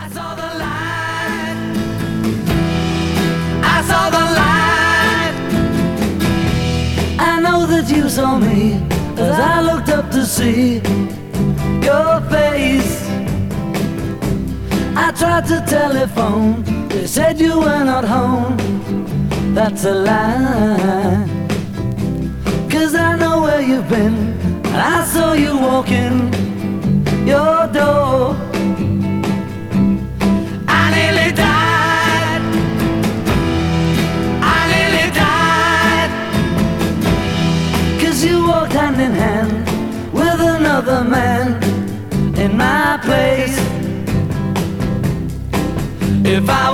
I saw the light. I saw the light. I know that you saw me as I looked up to see your face. I tried to telephone, they said you were not home. That's a lie, 'cause I know where you've been, and I saw you walking your door. I nearly died. I nearly died, 'cause you walked hand in hand with another man in my place. If I